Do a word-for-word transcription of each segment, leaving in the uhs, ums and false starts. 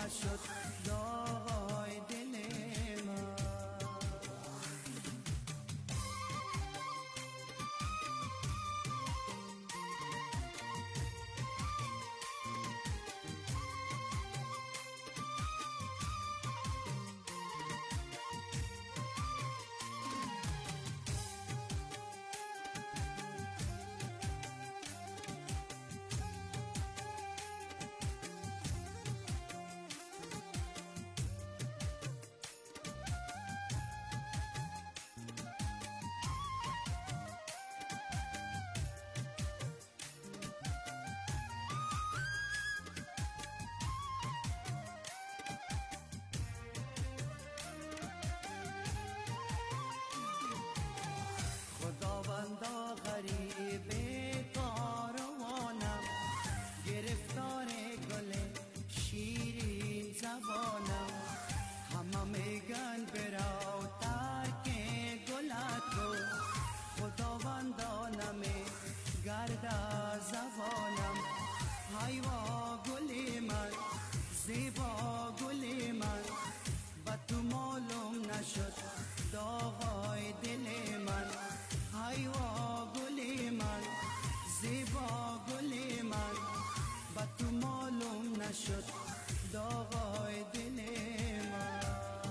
نشد داغای دل من. خداوندا غریب کاروانم، گرفتار گل شیرین زبانم. همه میگن برو ترک گلت رو، خداوندا نمی گرد زبانم. حیوا گل من، زیبا گل من، با تو معلوم نشد داغای دل من. حیوا گل من، زیبا گل من، با تو معلوم نشد داغای دل من.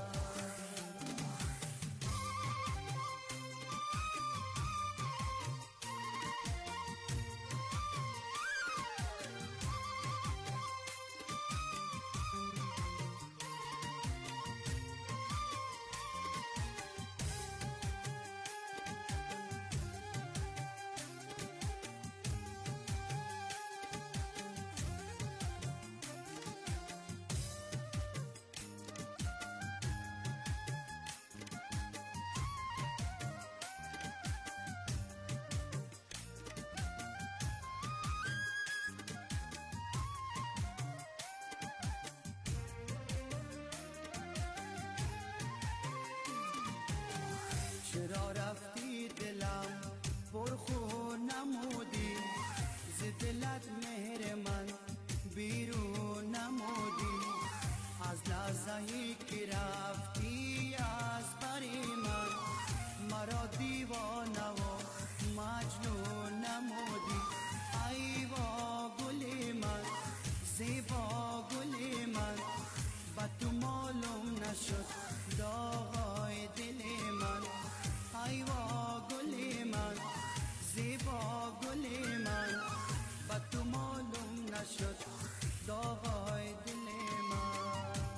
چرا رفتی دلم پرخون نمودی، ز دلت مهر من بیرون نمودی. از لحظه‌ای که رفتی از بری من، مرا دیوانه و مجنون نمودی. ایوا گل من، زیبا گل من، با تو معلوم نشد داغای دل من. ایوا گل من، زیبا گل من، با تو معلوم نشد داغای دل من.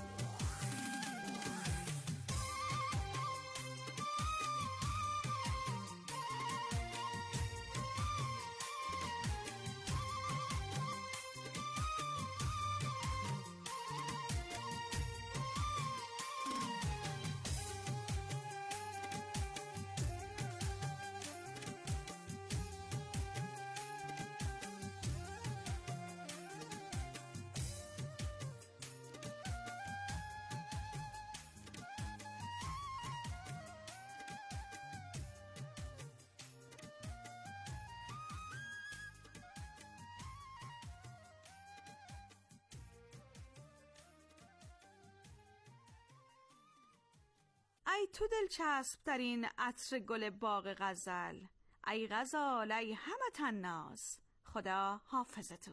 ای تو دلچسب ترین عطر گل باغ غزل، ای غزال ای همت الناز، خدا حافظ تو.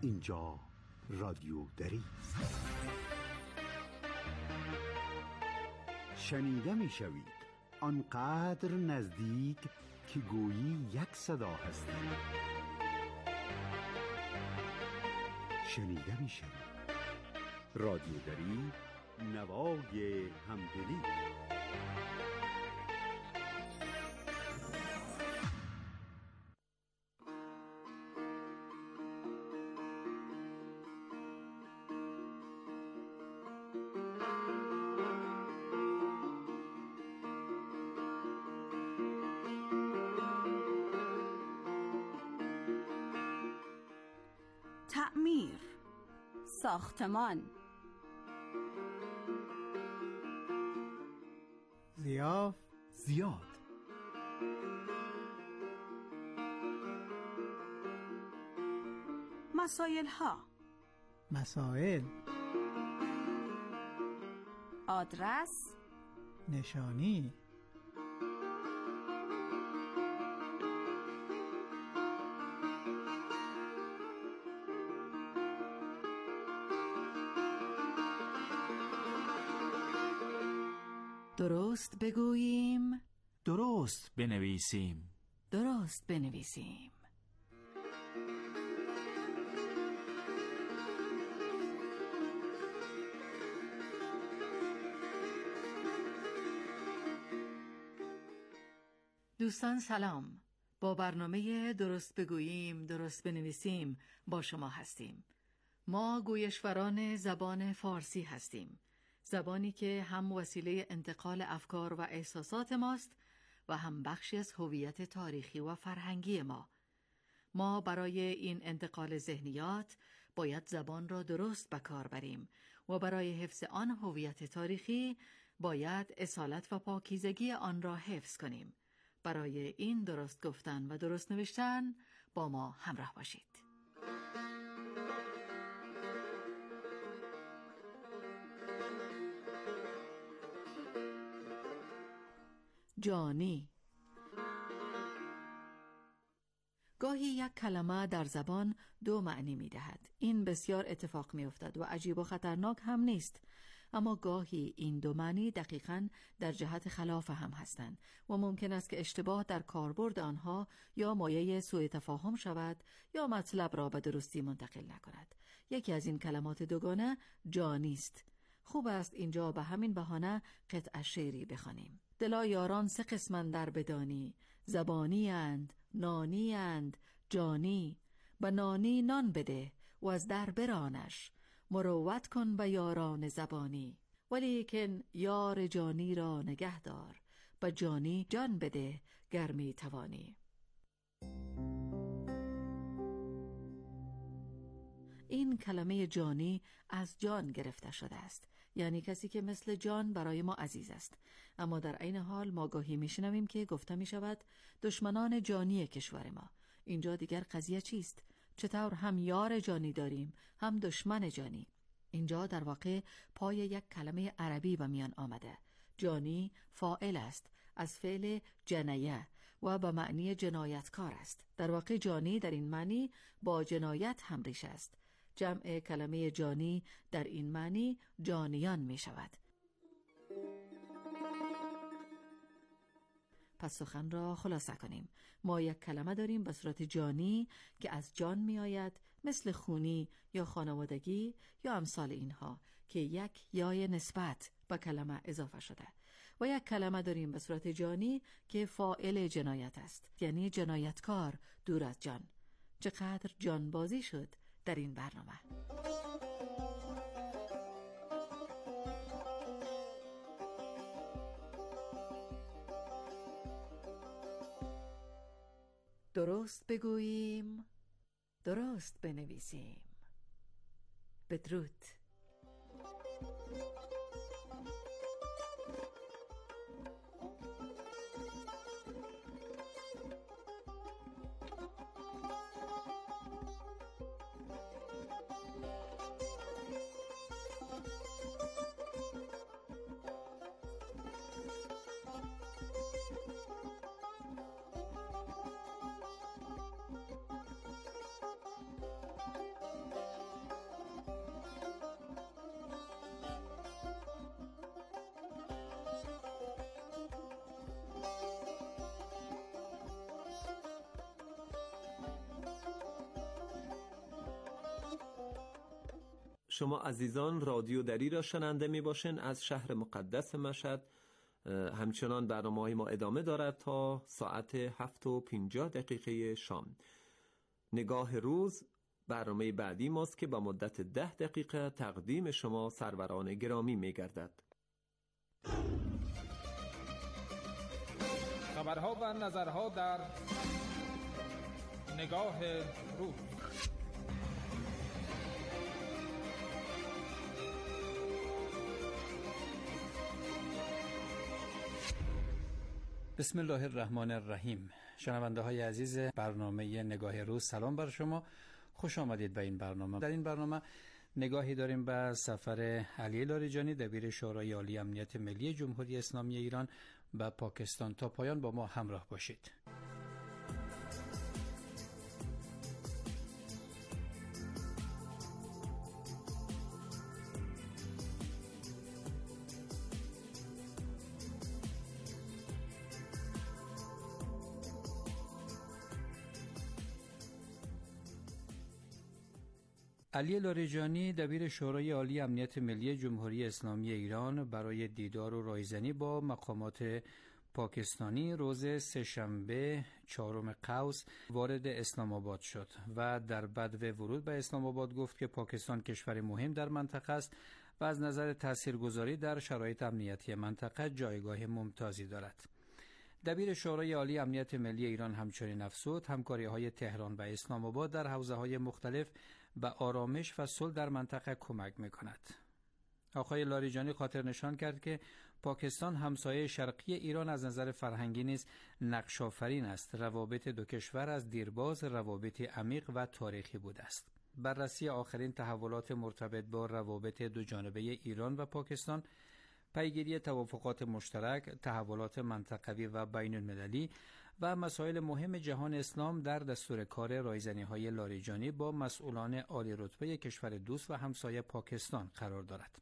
اینجا رادیو دری است. شنیده می شوید آنقدر نزدیک که گویی یک صدا هستید. شنیده می شوید رادیو دری، نوای همدلی. تعمیر، ساختمان، ضیاف، زیاد، مسائل ها، مسائل، آدرس، نشانی، درست بگوییم، درست بنویسیم. درست بنویسیم. دوستان سلام. با برنامه درست بگوییم درست بنویسیم با شما هستیم. ما گویشوران زبان فارسی هستیم، زبانی که هم وسیله انتقال افکار و احساسات ماست و هم بخشی از هویت تاریخی و فرهنگی ما. ما برای این انتقال ذهنیات باید زبان را درست به کار بریم و برای حفظ آن هویت تاریخی باید اصالت و پاکیزگی آن را حفظ کنیم. برای این درست گفتن و درست نوشتن با ما همراه باشید. جانی. گاهی یک کلمه در زبان دو معنی می دهد. این بسیار اتفاق می افتد و عجیب و خطرناک هم نیست. اما گاهی این دو معنی دقیقاً در جهت خلاف هم هستند و ممکن است که اشتباه در کاربرد آنها یا مایه سوء تفاهم شود یا مطلب را به درستی منتقل نکند. یکی از این کلمات دوگانه جانی است. خوب است اینجا به همین بهانه قطعه شعری بخوانیم. دلا یاران سه قسمن در بدانی، زبانی اند، نانی اند، جانی. به نانی نان بده و از در برانش، مروت کن به یاران زبانی. ولیکن یار جانی را نگه دار، به جانی جان بده گرمی توانی. این کلمه جانی از جان گرفته شده است، یعنی کسی که مثل جان برای ما عزیز است. اما در عین حال ما گاهی میشنویم که گفته می شود دشمنان جانی کشور ما. اینجا دیگر قضیه چیست؟ چطور هم یار جانی داریم هم دشمن جانی؟ اینجا در واقع پای یک کلمه عربی به میان آمده. جانی فاعل است از فعل جنیه و به معنی جنایتکار است. در واقع جانی در این معنی با جنایت هم ریشه است. جمع کلمه جانی در این معنی جانیان می شود. پس سخن را خلاصه کنیم. ما یک کلمه داریم به صورت جانی که از جان می آید، مثل خونی یا خانوادگی یا امثال اینها که یک یای نسبت به کلمه اضافه شده. و یک کلمه داریم به صورت جانی که فاعل جنایت است، یعنی جنایتکار دور از جان. چقدر جانبازی شد در این برنامه. درست بگوییم، درست بنویسیم. بدرود. شما عزیزان رادیو دری را شنونده می باشین از شهر مقدس مشهد. همچنان برنامه‌های ما ادامه دارد تا ساعت هفت و پنجاه دقیقه شام. نگاه روز برنامه بعدی ماست که با مدت ده دقیقه تقدیم شما سروران گرامی می گردد. خبرها و نظرها در نگاه روز. بسم الله الرحمن الرحیم. شنونده های عزیز برنامه نگاه روز، سلام بر شما، خوش آمدید به این برنامه. در این برنامه نگاهی داریم به سفر علی لاریجانی دبیر شورای عالی امنیت ملی جمهوری اسلامی ایران به پاکستان. تا پایان با ما همراه باشید. علی لاریجانی دبیر شورای عالی امنیت ملی جمهوری اسلامی ایران برای دیدار و رایزنی با مقامات پاکستانی روز سه‌شنبه چهارم قوس وارد اسلام آباد شد و در بدو ورود به اسلام آباد گفت که پاکستان کشور مهم در منطقه است و از نظر تاثیرگذاری در شرایط امنیتی منطقه جایگاه ممتازی دارد. دبیر شورای عالی امنیت ملی ایران همچنین افزود همکاری‌های تهران و اسلام آباد در حوزه‌های مختلف به آرامش و صلح در منطقه کمک می‌کند. آقای لاریجانی خاطر نشان کرد که پاکستان همسایه شرقی ایران از نظر فرهنگی نیز نقش آفرین است. روابط دو کشور از دیرباز روابط عمیق و تاریخی بوده است. بررسی آخرین تحولات مرتبط با روابط دو جانبه ایران و پاکستان، پیگیری توافقات مشترک، تحولات منطقوی و بین المللی و مسائل مهم جهان اسلام در دستور کار رایزنی‌های لاریجانی با مسئولان عالی رتبه کشور دوست و همسایه پاکستان قرار دارد.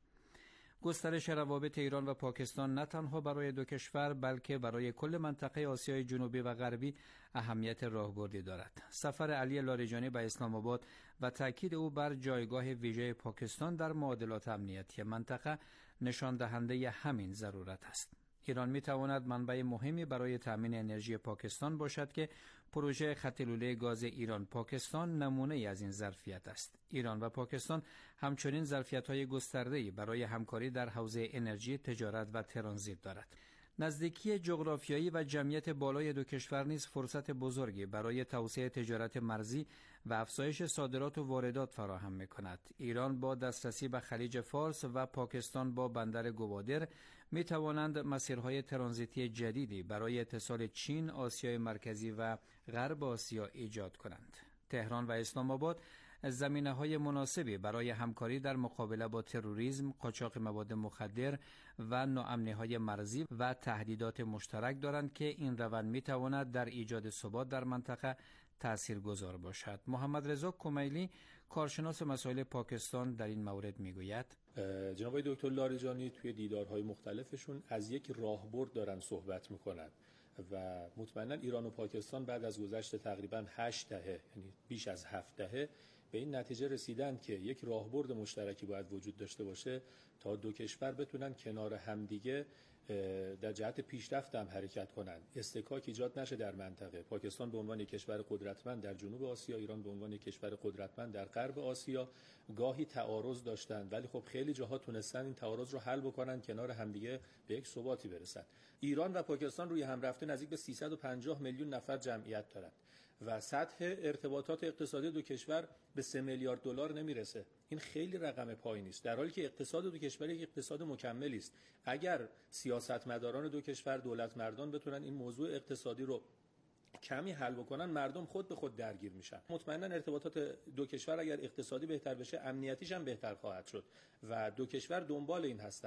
گسترش روابط ایران و پاکستان نه تنها برای دو کشور بلکه برای کل منطقه آسیای جنوبی و غربی اهمیت راهبردی دارد. سفر علی لاریجانی به اسلام آباد و تاکید او بر جایگاه ویژه پاکستان در معادلات امنیتی منطقه نشان دهنده همین ضرورت است. ایران می تواند منبع مهمی برای تامین انرژی پاکستان باشد که پروژه خط لوله گاز ایران پاکستان نمونه از این ظرفیت است. ایران و پاکستان همچنین ظرفیت‌های گسترده‌ای برای همکاری در حوزه انرژی، تجارت و ترانزیت دارد. نزدیکی جغرافیایی و جمعیت بالای دو کشور نیز فرصت بزرگی برای توسعه تجارت مرزی و افزایش صادرات و واردات فراهم می‌کند. ایران با دسترسی به خلیج فارس و پاکستان با بندر گوادر می توانند مسیرهای ترانزیتی جدیدی برای اتصال چین، آسیای مرکزی و غرب آسیا ایجاد کنند. تهران و اسلام آباد زمینه‌های مناسبی برای همکاری در مقابله با تروریسم، قاچاق مواد مخدر و ناامنی‌های مرزی و تهدیدات مشترک دارند که این روند می‌تواند در ایجاد ثبات در منطقه تاثیرگذار باشد. محمد رضا کمیلی کارشناس مسائل پاکستان در این مورد میگوید: جناب دکتر لاریجانی توی دیدارهای مختلفشون از یک راهبرد دارن صحبت میکنن و مطمئنا ایران و پاکستان بعد از گذشت تقریبا هشت دهه، یعنی بیش از هفت دهه، به این نتیجه رسیدن که یک راهبرد مشترکی باید وجود داشته باشه تا دو کشور بتونن کنار همدیگه در جهت پیشرفت هم حرکت کنند، استکاک ایجاد نشه در منطقه. پاکستان به عنوان یک کشور قدرتمند در جنوب آسیا، ایران به عنوان یک کشور قدرتمند در غرب آسیا گاهی تعارض داشتند، ولی خب خیلی جاها تونستن این تعارض رو حل بکنن، کنار همدیگه به یک ثباتی برسن. ایران و پاکستان روی هم رفته نزدیک به سیصد و پنجاه میلیون نفر جمعیت دارند و سطح ارتباطات اقتصادی دو کشور به سه میلیارد دلار نمیرسه. این خیلی رقم پایینی است، در حالی که اقتصاد دو کشور یک اقتصاد مکملی است. اگر سیاستمداران دو کشور، دولت مردان بتونن این موضوع اقتصادی رو کمی حل بکنن، مردم خود به خود درگیر میشن. مطمئنا ارتباطات دو کشور اگر اقتصادی بهتر بشه، امنیتیش هم بهتر خواهد شد و دو کشور دنبال این هستن.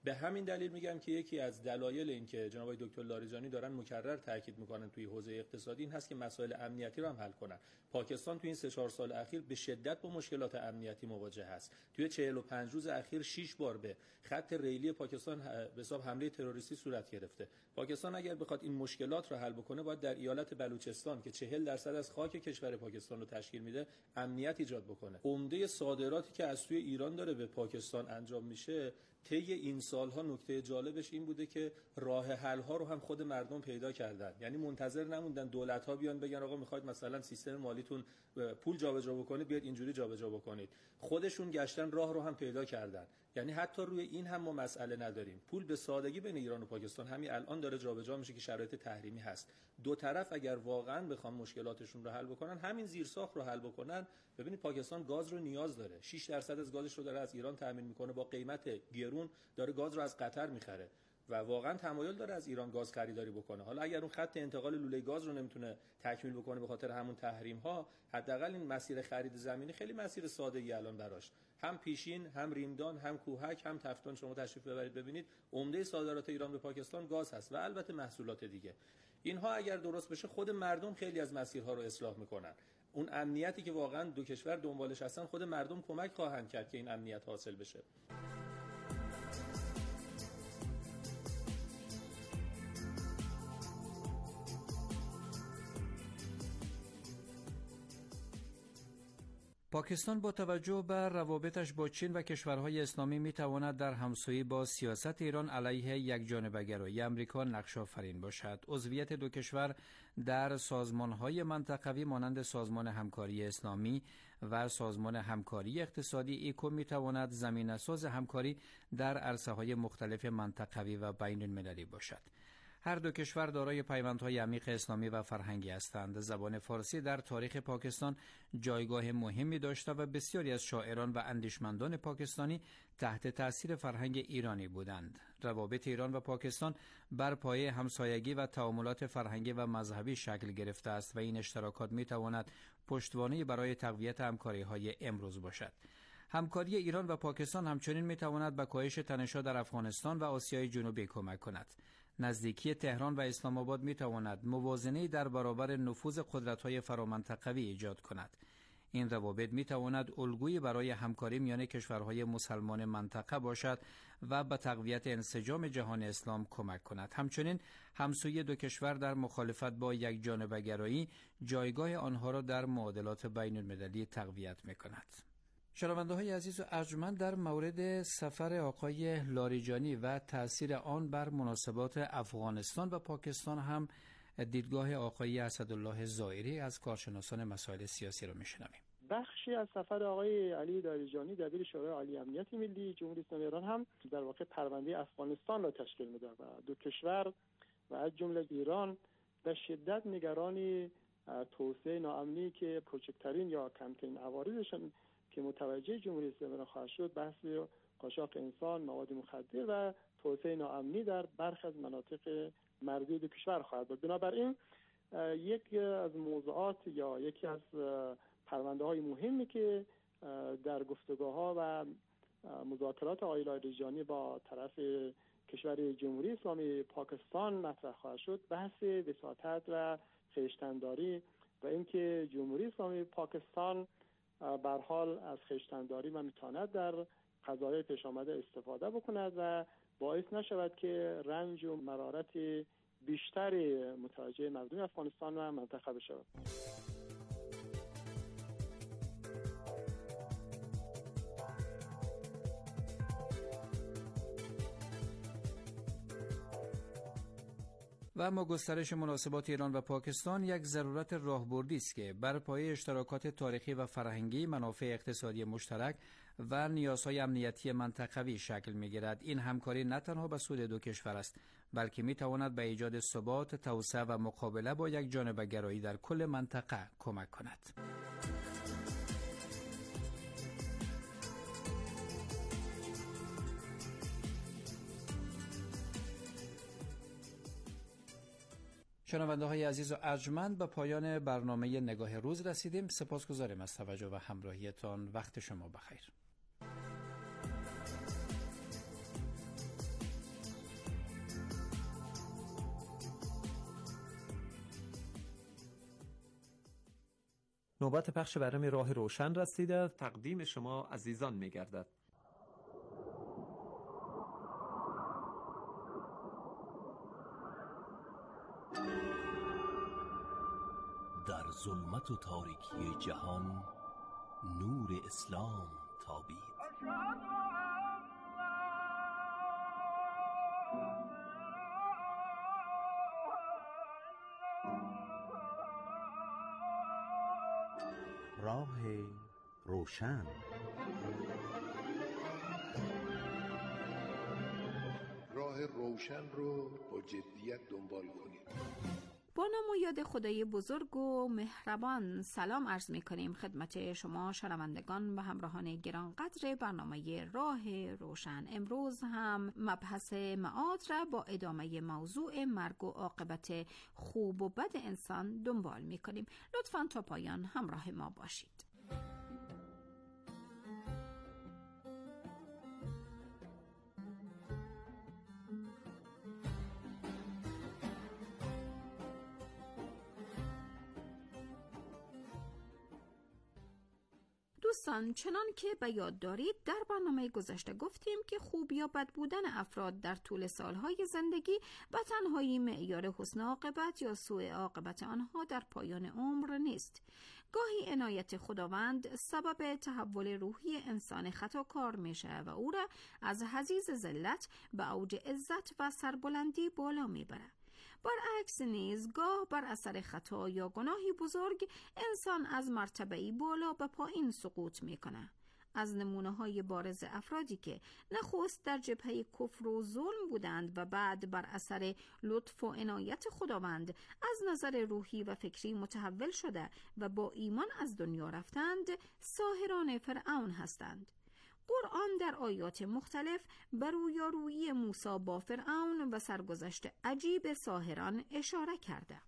به همین دلیل میگم که یکی از دلایل این که جناب آقای دکتر لاریجانی دارن مکرر تاکید میکنن توی حوزه اقتصادی این هست که مسائل امنیتی رو هم حل کنن. پاکستان توی این سه چهار سال اخیر به شدت با مشکلات امنیتی مواجه است. توی چهل و پنج روز اخیر شش بار به خط ریلی پاکستان به حساب حمله تروریستی صورت گرفته. پاکستان اگر بخواد این مشکلات رو حل بکنه باید در ایالت بلوچستان که چهل درصد از خاک کشور پاکستان رو تشکیل میده امنیت ایجاد بکنه. عمده صادراتی که از توی ایران داره به پاکستان انجام میشه طی این سالها نکته جالبش این بوده که راه حل ها رو هم خود مردم پیدا کردن. یعنی منتظر نموندن دولت ها بیان بگن آقا میخواید مثلا سیستم مالیتون پول جابجا بکنید بیاد اینجوری جابجا بکنید. خودشون گشتن راه رو هم پیدا کردن. یعنی حتی روی این هم ما مسئله نداریم. پول به سادگی بین ایران و پاکستان همین الان داره جابجا میشه که شرایط تحریمی هست. دو طرف اگر واقعا بخوام مشکلاتشون رو حل بکنن همین زیرساخت رو حل بکنن. ببینید پاکستان گاز رو نیاز داره. شش درصد از گازش رو داره از ایران تامین میکنه، با قیمت گرون داره گاز رو از قطر میخره و واقعا تمایل داره از ایران گاز خریداری بکنه. حالا اگر اون خط انتقال لوله گاز رو نمیتونه تکمیل بکنه به خاطر همون تحریم ها، حداقل این مسیر خرید زمینی خیلی مسیر ساده ای الان براش، هم پیشین، هم ریمدان، هم کوهک، هم تفتان. شما تشریف ببرید ببینید عمده صادرات ایران به پاکستان گاز هست و البته محصولات دیگه. اینها اگر درست بشه خود مردم خیلی از مسیرها رو اصلاح میکنن. اون امنیتی که واقعا دو کشور دنبالش هستن خود مردم کمک خواهند کرد که این امنیت حاصل بشه. پاکستان با توجه بر روابطش با چین و کشورهای اسلامی میتواند در همسویی با سیاست ایران علیه یکجانبه‌گرایی امریکا نقش آفرین باشد. عضویت دو کشور در سازمانهای منطقوی مانند سازمان همکاری اسلامی و سازمان همکاری اقتصادی ایکو میتواند زمینه‌ساز همکاری در عرصه‌های مختلف منطقوی و بین المللی باشد. هر دو کشور دارای پیوندهای عمیق اسلامی و فرهنگی هستند. زبان فارسی در تاریخ پاکستان جایگاه مهمی داشته و بسیاری از شاعران و اندیشمندان پاکستانی تحت تأثیر فرهنگ ایرانی بودند. روابط ایران و پاکستان بر پایه همسایگی و تعاملات فرهنگی و مذهبی شکل گرفته است و این اشتراکات می تواند پشتوانه برای تقویت همکاری‌های امروز باشد. همکاری ایران و پاکستان همچنین می تواند به کاهش تنش‌ها در افغانستان و آسیای جنوبی کمک کند. نزدیکی تهران و اسلام آباد می تواند موازنه در برابر نفوذ قدرت‌های فرامنطقوی ایجاد کند. این روابط می تواند الگویی برای همکاری میان کشورهای مسلمان منطقه باشد و به تقویت انسجام جهان اسلام کمک کند. همچنین همسویی دو کشور در مخالفت با یکجانبه‌گرایی جایگاه آنها را در معادلات بین المللی تقویت می کند. شنونده‌های عزیز و ارجمند، در مورد سفر آقای لاریجانی و تأثیر آن بر مناسبات افغانستان و پاکستان هم دیدگاه آقای اسدالله زائری از کارشناسان مسائل سیاسی را می‌شنویم. بخشی از سفر آقای علی لاریجانی دبیر شورای عالی امنیت ملی جمهوری اسلامی ایران هم در واقع پرونده افغانستان را تشکیل می‌دهد و دو کشور و از جمله ایران به شدت نگران توسعه ناامنی که کوچکترین یا کمترین عوارضشان که متوجه جمهوری اسلامی خواهد شد بحث قاچاق انسان، مواد مخدر و توسعه ناامنی در برخی از مناطق مرزی دو کشور خواهد بود. بنابراین یکی از موضوعات یا یکی از پرونده های مهمی که در گفتگوها و مذاکرات آقای لاریجانی با طرف کشور جمهوری اسلامی پاکستان مطرح خواهد شد بحث وساطت و خویشتنداری و اینکه جمهوری اسلامی پاکستان به هر حال از خویشتنداری و میتواند در قضایای پیش آمده استفاده بکند و باعث نشود که رنج و مرارت بیشتری متوجه مردم افغانستان و منطقه بشود. و اما گسترش مناسبات ایران و پاکستان یک ضرورت راهبردی است که بر پایه اشتراکات تاریخی و فرهنگی، منافع اقتصادی مشترک و نیازهای امنیتی منطقوی شکل می‌گیرد. این همکاری نه تنها به سود دو کشور است، بلکه می‌تواند به ایجاد ثبات، توسعه و مقابله با یک جانبه‌گرایی در کل منطقه کمک کند. شنونده های عزیز و ارجمند، به پایان برنامه نگاه روز رسیدیم. سپاسگزاریم از توجه و همراهیتان. وقت شما بخیر. نوبت پخش برنامه راه روشن رسیده. تقدیم شما عزیزان می‌گردد. در ظلمت و تاریکی جهان نور اسلام تابید. راه روشن. راه روشن رو با جدیت دنبال کنید. با نام و یاد خدای بزرگ و مهربان سلام عرض می کنیم خدمت شما شنوندگان و همراهان گرانقدر برنامه راه روشن. امروز هم مبحث معاد را با ادامه موضوع مرگ و عاقبت خوب و بد انسان دنبال می کنیم. لطفاً تا پایان همراه ما باشید. دوستان، چنان که به یاد دارید در برنامه گذشته گفتیم که خوب یا بد بودن افراد در طول سالهای زندگی به تنهایی معیار حسن عاقبت یا سوء عاقبت آنها در پایان عمر نیست. گاهی عنایت خداوند سبب تحول روحی انسان خطاکار میشه و او را از حضیض ذلت به اوج عزت و سربلندی بالا میبره. برعکس نیز گاه بر اثر خطا یا گناهی بزرگ انسان از مرتبه‌ای بالا به پایین سقوط میکنه. از نمونه‌های بارز افرادی که نخست در جبهه کفر و ظلم بودند و بعد بر اثر لطف و عنایت خداوند از نظر روحی و فکری متحول شده و با ایمان از دنیا رفتند، ساحران فرعون هستند. قرآن در آیات مختلف بر رویارویی موسی با فرعون و سرگذشت عجیب ساحران اشاره کرده.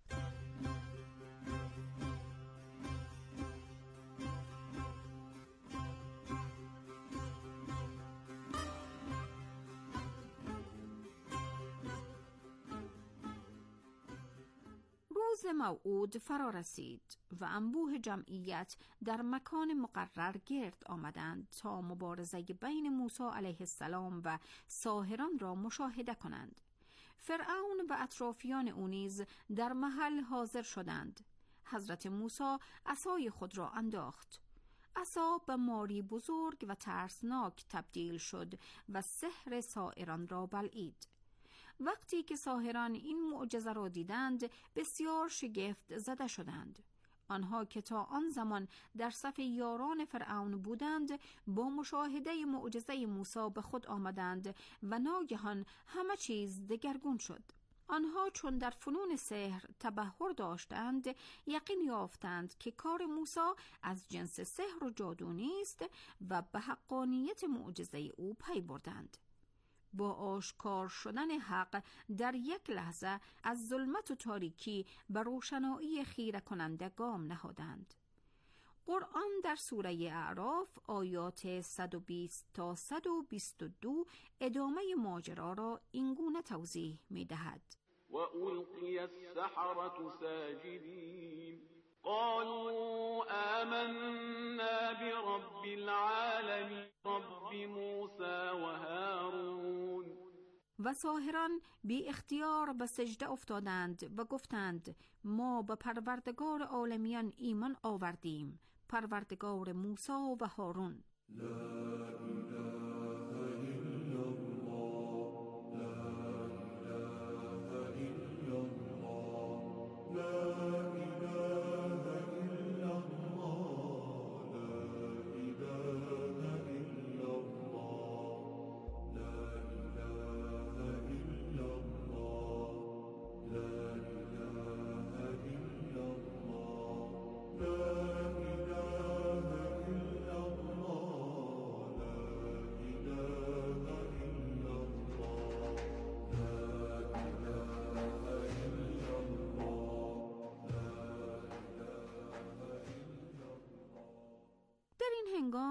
روز موعود فرا رسید و انبوه جمعیت در مکان مقرر گرد آمدند تا مبارزه بین موسی علیه السلام و ساحران را مشاهده کنند. فرعون و اطرافیان او نیز در محل حاضر شدند. حضرت موسی عصای خود را انداخت. عصا به ماری بزرگ و ترسناک تبدیل شد و سحر ساحران را بلعید. وقتی که ساحران این معجزه را دیدند بسیار شگفت زده شدند. آنها که تا آن زمان در صف یاران فرعون بودند با مشاهده معجزه موسی به خود آمدند و ناگهان همه چیز دگرگون شد. آنها چون در فنون سحر تبحر داشتند یقین یافتند که کار موسی از جنس سحر و جادو نیست و به حقانیت معجزه او پی بردند. با آشکار شدن حق در یک لحظه از ظلمت و تاریکی به روشنایی خیره کننده گام نهادند. قرآن در سوره اعراف آیات صد و بیست تا صد و بیست و دو ادامه ماجرا را اینگونه توضیح می دهد. و القی السحرة ساجدین قالوا آمنا برب العالمین رب موسی و هارون. و ساحران بی اختیار به سجده افتادند و گفتند ما به پروردگار عالمیان ایمان آوردیم، پروردگار موسی و هارون.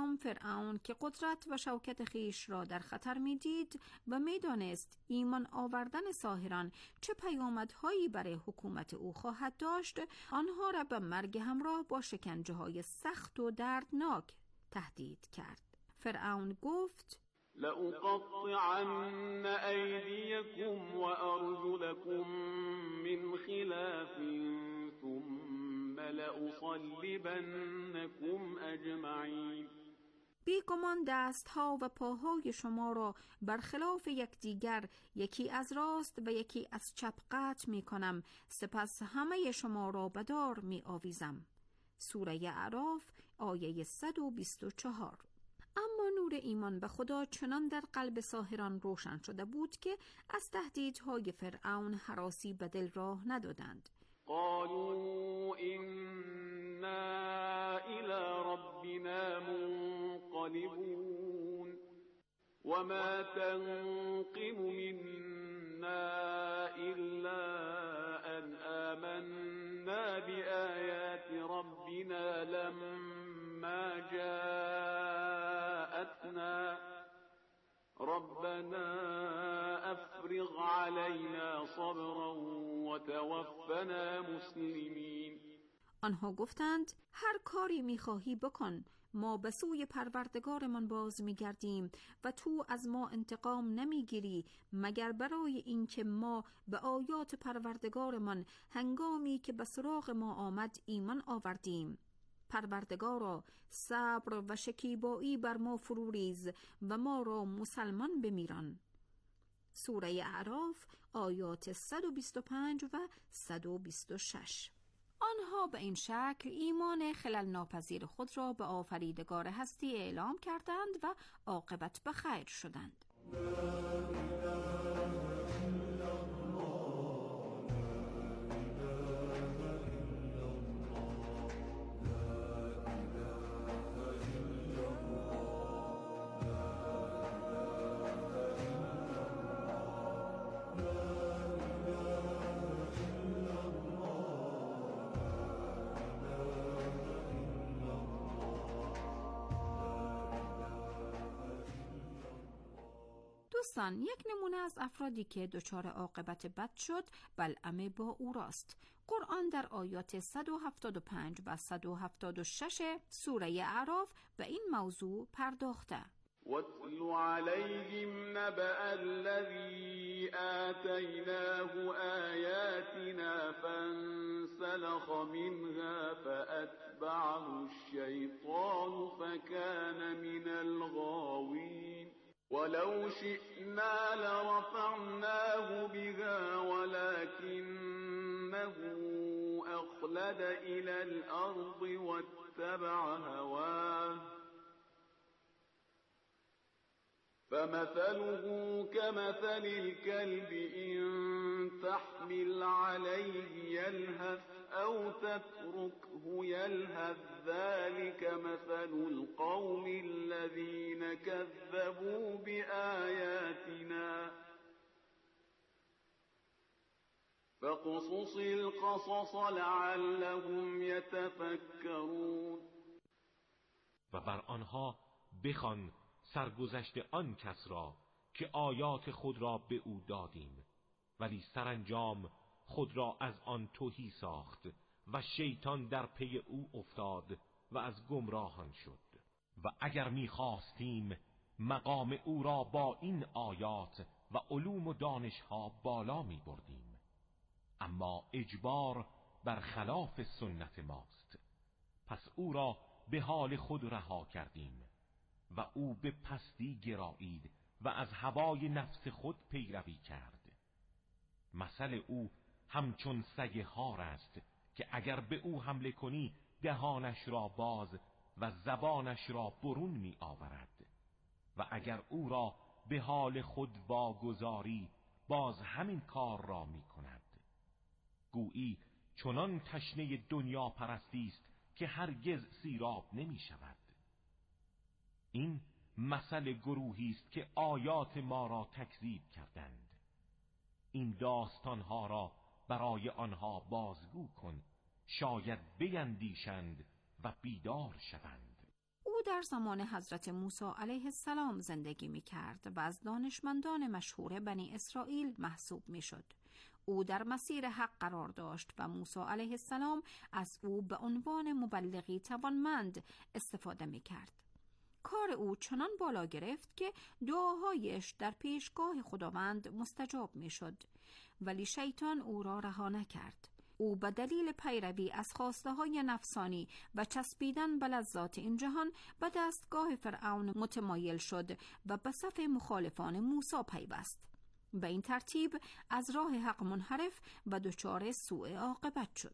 سوم فرعون که قدرت و شوکت خیش را در خطر می دید و می دانست ایمان آوردن ساحران چه پیامدهایی برای حکومت او خواهد داشت، آنها را به مرگ همراه با شکنجه های سخت و دردناک تهدید کرد. فرعون گفت: لأقطعن أيديكم وأرجلكم من خلاف ثم لأصلبنكم أجمعين. بیگمان دستها و پاهای شما را برخلاف یکدیگر، یکی از راست و یکی از چپ قطع می کنم، سپس همه شما را به دار می آویزم. سوره اعراف آیه صد و بیست و چهار. اما نور ایمان به خدا چنان در قلب ساحران روشن شده بود که از تهدیدهای فرعون هراسی به دل راه ندادند. قالوا إنا إلى ربنا منقلبون وما تنقم منا إلا أن آمنا بآيات ربنا لما جاءتنا ربنا أفرغ علينا صبرا وتوفنا مسلمين. آنها گفتند هر کاری می‌خواهی بکن، ما به سوی پروردگارمان باز می‌گردیم و تو از ما انتقام نمی‌گیری مگر برای اینکه ما به آیات پروردگارمان هنگامی که به سراغ ما آمد ایمان آوردیم. پروردگارا صبر و شکیبایی بر ما فرو ریز و ما را مسلمان بمیران. سوره اعراف آیات صد و بیست و پنج و صد و بیست و شش. آنها به این شکل ایمان خلل ناپذیر خود را به آفریدگار هستی اعلام کردند و عاقبت به خیر شدند. دوستان، یک نمونه از افرادی که دچار عاقبت بد شد بلعم با او راست. قرآن در آیات صد و هفتاد و پنج و صد و هفتاد و شش سوره اعراف به این موضوع پرداخته. وَاتْلُ عَلَيْهِمْ نَبَأَ الَّذِي آتَيْنَاهُ آيَاتِنَا فَانسَلَخَ مِنْهَا فَأَتْبَعَهُ الشَّيْطَانُ فَكَانَ مِنَ الْغَاوِينَ. وَلَوْ شِئْنَا لَرَفَعْنَاهُ بِهَا وَلَكِنَّهُ أَخْلَدَ إِلَى الْأَرْضِ وَاتَّبَعَ هَوَاهُ فَمَثَلُهُ كَمَثَلِ الْكَلْبِ إِن تَحْمِلْ عَلَيْهِ يَلْهَثْ أَوْ تَتْرُكْهُ يَلْهَث ذَلِكَ مَثَلُ الْقَوْمِ الَّذِينَ كَذَّبُوا بِآيَاتِنَا فَاقْصُصِ الْقَصَصَ لَعَلَّهُمْ يَتَفَكَّرُونَ. و بر آنها بخوان سرگذشت آن کس را که آیات خود را به او دادیم ولی سرانجام خود را از آن تهی ساخت و شیطان در پی او افتاد و از گمراهان شد. و اگر می‌خواستیم مقام او را با این آیات و علوم و دانش‌ها بالا می‌بردیم، اما اجبار بر خلاف سنت ماست، پس او را به حال خود رها کردیم و او به پستی گرایید و از هوای نفس خود پیروی کرد. مثل او همچون سگ هار است که اگر به او حمله کنی دهانش را باز و زبانش را برون می آورد و اگر او را به حال خود واگذاری باز همین کار را می کند. گویی چنان تشنه دنیا پرستی است که هرگز سیراب نمی شود. این مثل گروهی است که آیات ما را تکذیب کردند. این داستانها را برای آنها بازگو کن، شاید بیندیشند و بیدار شوند. او در زمان حضرت موسی علیه السلام زندگی می کرد و از دانشمندان مشهور بنی اسرائیل محسوب می شد. او در مسیر حق قرار داشت و موسی علیه السلام از او به عنوان مبلغی توانمند استفاده می کرد. کار او چنان بالا گرفت که دعاهایش در پیشگاه خداوند مستجاب می شد، ولی شیطان او را رها نکرد. او به دلیل پیروی از خواسته های نفسانی و چسبیدن به لذات این جهان به دستگاه فرعون متمایل شد و به صف مخالفان موسی پیوست. به این ترتیب از راه حق منحرف و دچار سوء عاقبت شد.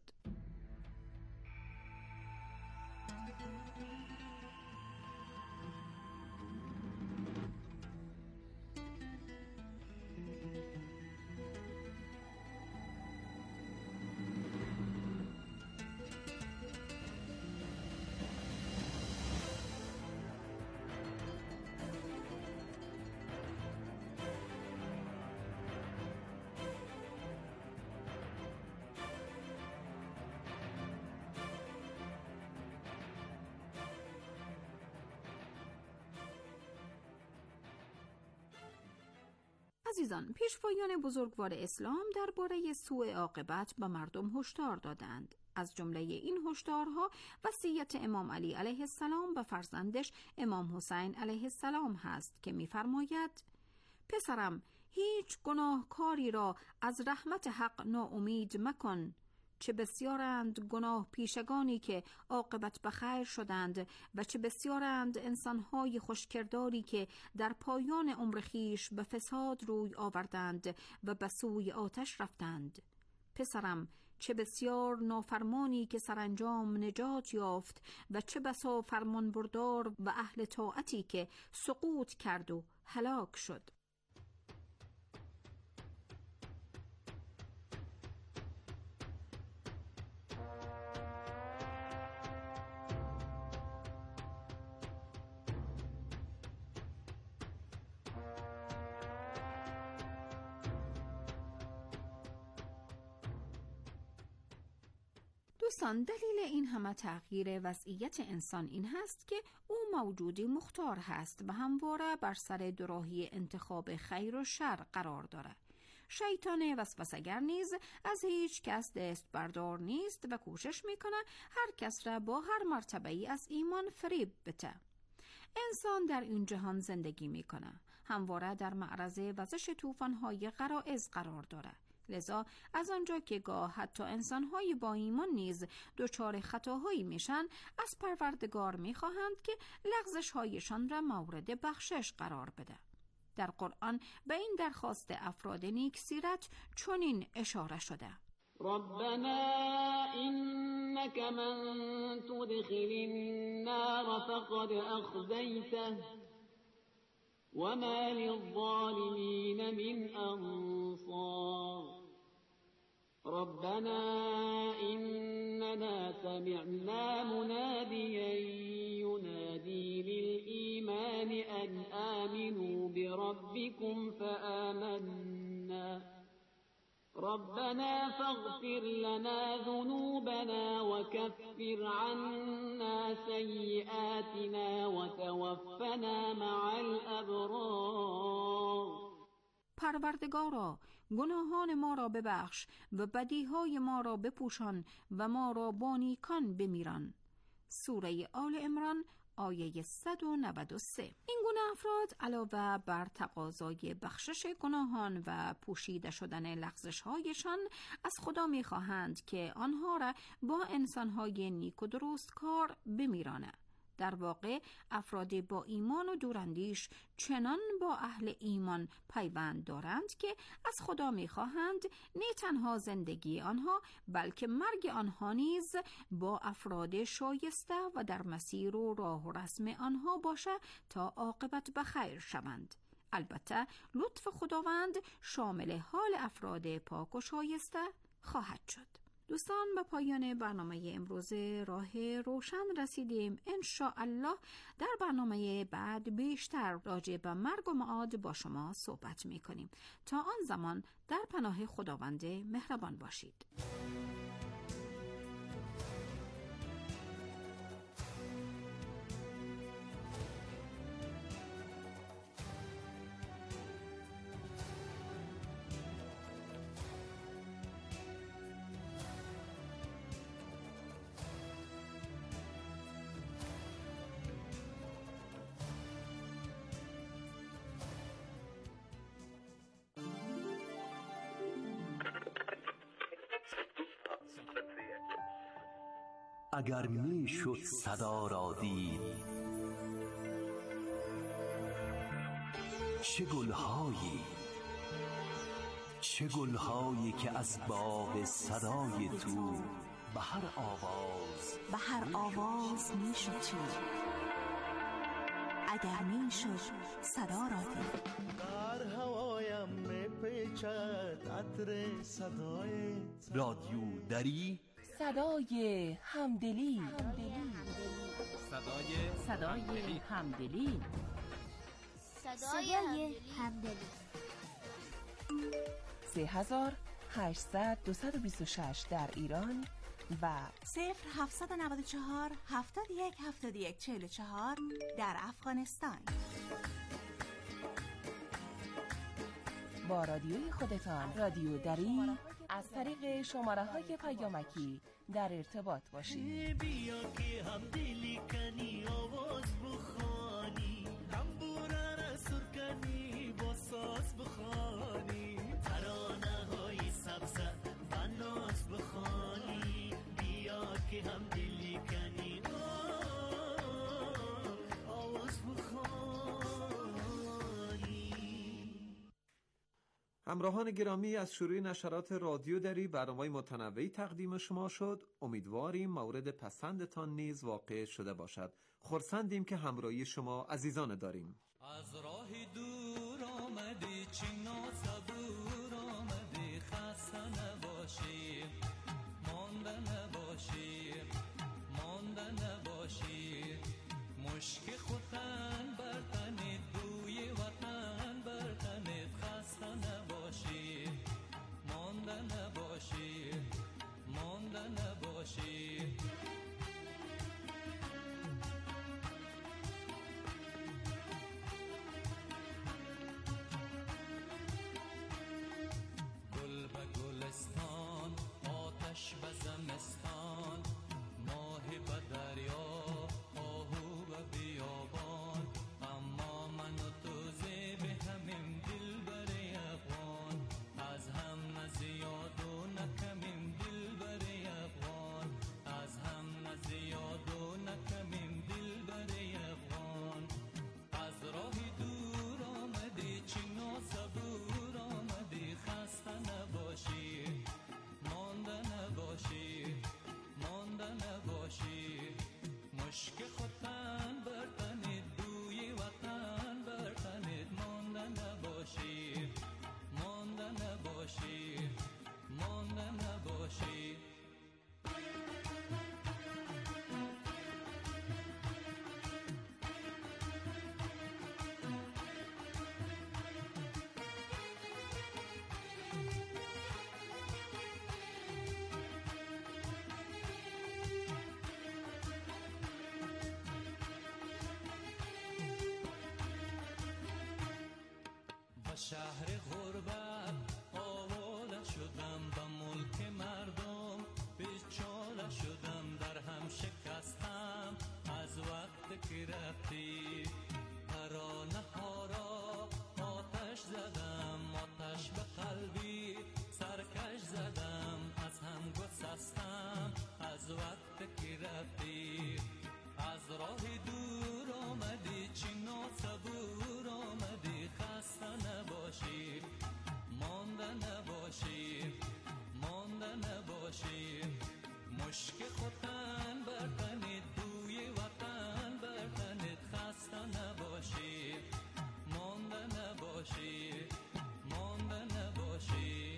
عزیزان، پیشوایان بزرگوار اسلام درباره سوء عاقبت به مردم هشدار دادند. از جمله این هشدارها وصیت امام علی علیه السلام به فرزندش امام حسین علیه السلام هست که می‌فرماید: پسرم، هیچ گناهکاری را از رحمت حق ناامید مکن. چه بسیارند گناه پیشگانی که عاقبت به خیر شدند و چه بسیارند انسانهای خوشکرداری که در پایان عمر خویش به فساد روی آوردند و به سوی آتش رفتند. پسرم، چه بسیار نافرمانی که سرانجام نجات یافت و چه بسا فرمانبردار و اهل طاعتی که سقوط کرد و هلاک شد. دوستان، دلیل این همه تغییر وضعیت انسان این هست که او موجودی مختار هست و همواره بر سر دوراهی انتخاب خیر و شر قرار دارد. شیطان وسوسه‌گر نیز از هیچ کس دست بردار نیست و کوشش میکنه هر کس را با هر مرتبه‌ای از ایمان فریب بده. انسان در این جهان زندگی میکنه، همواره در معرض وزش طوفان‌های غرائز قرار دارد. لذا از آنجا که گاه حتی انسان‌های با ایمان نیز دچار خطاهایی میشن، از پروردگار میخواهند که لغزش‌هایشان را مورد بخشش قرار بده. در قرآن به این درخواست افراد نیک سیرت چنین اشاره شده: ربنا إنك من تدخل النار فقد أخزيته وما للظالمين من أنصار ربنا إننا سمعنا مناديا ينادي للإيمان أن آمنوا بربكم فآمنا ربنا فاغفر لنا ذنوبنا وكفر عنا سيئاتنا وتوفنا مع الأبرار. پروردگارا، گناهان ما را ببخش و بدیهای ما را بپوشان و ما را با نیکان بمیران. سوره آل عمران آیه صد و نود و سه. این گونه افراد علاوه بر تقاضای بخشش گناهان و پوشیده شدن لغزش‌هایشان از خدا می‌خواهند که آنها را با انسان‌های نیک و درست کار بمیرانه. در واقع افراد با ایمان و دوراندیش چنان با اهل ایمان پیوند دارند که از خدا می‌خواهند نه تنها زندگی آنها بلکه مرگ آنها نیز با افراد شایسته و در مسیر و راه و رسم آنها باشه تا عاقبت به خیر شوند. البته لطف خداوند شامل حال افراد پاک و شایسته خواهد شد. دوستان، به پایان برنامه امروز راه روشن رسیدیم. ان شاء الله در برنامه بعد بیشتر راجع به مرگ و معاد با شما صحبت می کنیم. تا آن زمان در پناه خداوند مهربان باشید. اگر می شد صدا را دید، چه گلهایی چه گلهایی که از باغ صدای تو به هر آواز به هر آواز می شد چی اگر می شد صدا را دید. در هوایم می پیچد عطر صدای رادیو دری، صدای همدلی، صدای صدای همدلی، صدای همدلی. سه هزار هشتصد دویست و بیست و شش در ایران و صفر هفتصد و نود و چهار هفتاد و یک هفتاد و یک چهل و چهار در افغانستان. با رادیوی خودتان رادیو دری از طریق شماره های پیامکی در ارتباط باشید. بیا که هم دلی کنی آواز بخوانی، تنبوره را سر کنی با ساز بخوانی، ترانه های سبزه و ناز بخوانی. بیا که هم دلی کنی آواز بخوانی. همراهان گرامی، از شروع نشرات رادیو دری برنامه‌های متنوعی تقدیم شما شد. امیدواریم مورد پسندتان نیز واقع شده باشد. خرسندیم که همراهی شما عزیزان داریم. از راه دور آمدی چنا صبور آمدی، خسته نباشی مانده نباشی مانده نباشی، مشک خوتن برتنید دوی وطن برتنید، خسته نباشی مانده نباشی مانده نباشی. گل به گلستان، آتش به زمستان، ماه به دریا، آهو به بیابان، اما من و تو زیب همیم دل بری افغان، از هم نزیاد و نکمیم دل بری افغان، از هم نزیاد و نکمیم دل بری افغان. از راه دور آمدی چنا صبور آمدی، خسته نباشی مانده نباشی مانده نباشی، مشک خوتن برتنید دوی وطن برتنید، مانده نباشی مانده نباشی مانده نباشی. شهر غربت آواره شدم، به ملک مردم بیچاره شدم، در هم شکستم از وقت که رفتی، ترانه ها را آتش زدم، آتش به قلبی سرکش زدم، از هم گسستم از وقت که رفتی. از راه دور آمدی چنا صبور آمدی، خسته نباشی مانده نباشی مانده نباشی، مشک خوتن برتنید دوی وطن برتنید، خسته نباشی مانده نباشی مانده نباشی.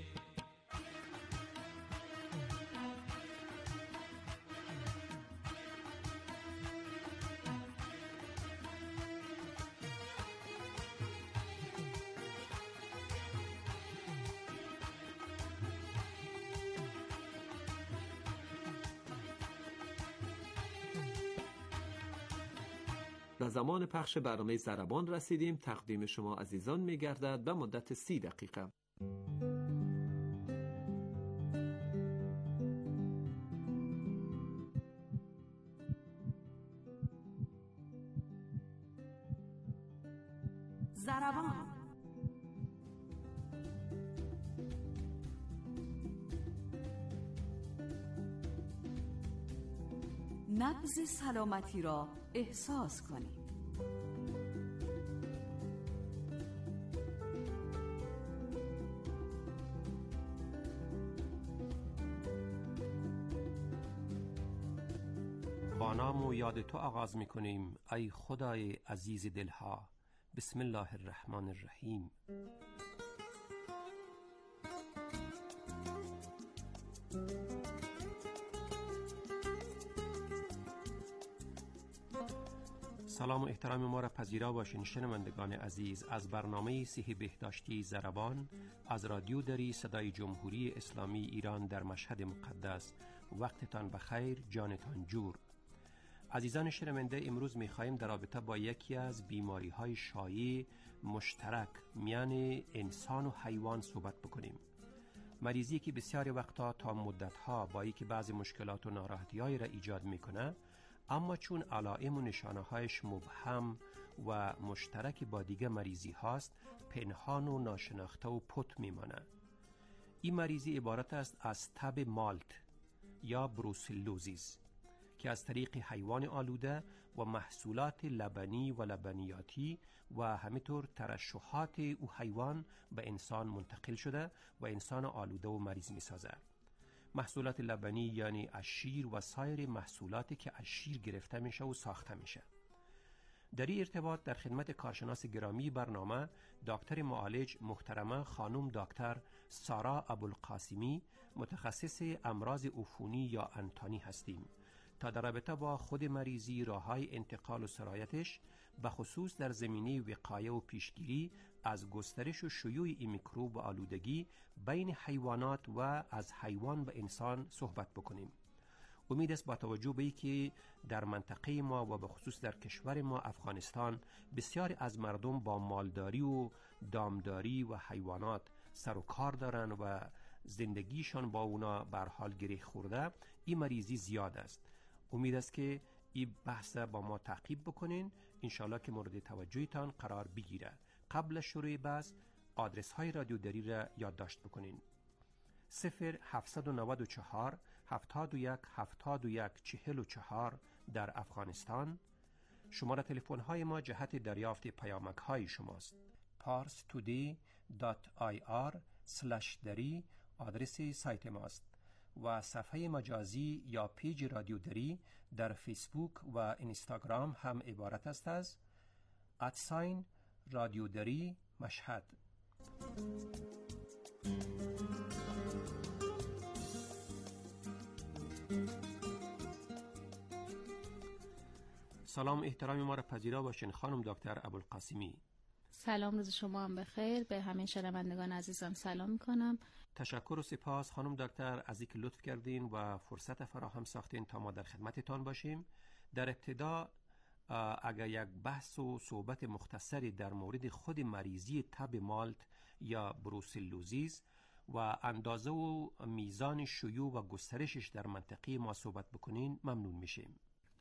به زمان پخش برنامه ضربان رسیدیم. تقدیم شما عزیزان می گردد به مدت سی دقیقه. ضربان. نبض سلامتی را احساس کنید. با نام و یاد تو آغاز می کنیم ای خدای عزیز دلها. بسم الله الرحمن الرحیم. سلام و احترام ما را پذیرا باشین شنوندگان عزیز از برنامه صحی بهداشتی ضربان از رادیو دری صدای جمهوری اسلامی ایران در مشهد مقدس. وقتتان بخیر، جانتان جور. عزیزان شنونده، امروز می‌خواهیم در رابطه با یکی از بیماری‌های شایع مشترک میان انسان و حیوان صحبت بکنیم. مریضی که بسیاری وقتا تا مدت‌ها با اینکه بعضی مشکلات و ناراحتی‌هایی را ایجاد می‌کنه، اما چون علائم و نشانه‌هایش مبهم و مشترک با دیگه مریضی هاست، پنهان و ناشناخته و پت میمانه. این مریضی عبارت است از تب مالت یا بروسلوزیس که از طریق حیوان آلوده و محصولات لبنی و لبنیاتی و همینطور ترشحات او حیوان به انسان منتقل شده و انسان آلوده و مریض می سازه. محصولات لبنی یعنی از شیر و سایر محصولاتی که از شیر گرفته میشه و ساخته میشه. در این ارتباط در خدمت کارشناس گرامی برنامه دکتر معالج محترمه خانم دکتر سارا ابوالقاسمی متخصص امراض عفونی یا انتانی هستیم تا در رابطه با خود مریضی، راه‌های انتقال و سرایتش، به خصوص در زمینه وقایه و پیشگیری از گسترش و شیوع این میکروب و آلودگی بین حیوانات و از حیوان به انسان صحبت بکنیم. امید است با توجه به اینکه در منطقه ما و به خصوص در کشور ما افغانستان بسیاری از مردم با مالداری و دامداری و حیوانات سر و کار دارن و زندگیشان با اونا به حال گره خورده، این مریضی زیاد است. امید است که این بحث با ما تعقیب بکنین، انشالله که مورد توجهتان قرار بگیره. قبل شروع بحث آدرس های رادیو دری را یادداشت بکنین: صفر هفتصد و نود و چهار هفتاد و یک هفتاد و یک چهل و چهار در افغانستان. شماره تلفن های ما جهت دریافت پیامک های شماست. پارس تودی دات آی آر سلش دری آدرس سایت ماست و صفحه مجازی یا پیج رادیو دری در فیسبوک و اینستاگرام هم عبارت است از ادساین رادیو دری مشهد. سلام احترام ما را پذیرا باشین خانم دکتر ابوالقاسمی. سلام، روز شما هم بخیر. به همه شنوندگان عزیزم سلام میکنم. تشکر و سپاس خانم دکتر از اینکه لطف کردین و فرصت فراهم ساختین تا ما در خدمتتان باشیم. در ابتدا اگر یک بحث و صحبت مختصری در مورد خود مریضی تب مالت یا بروسلوزیس و اندازه و میزان شیوع و گسترشش در منطقه ما صحبت بکنین ممنون میشیم.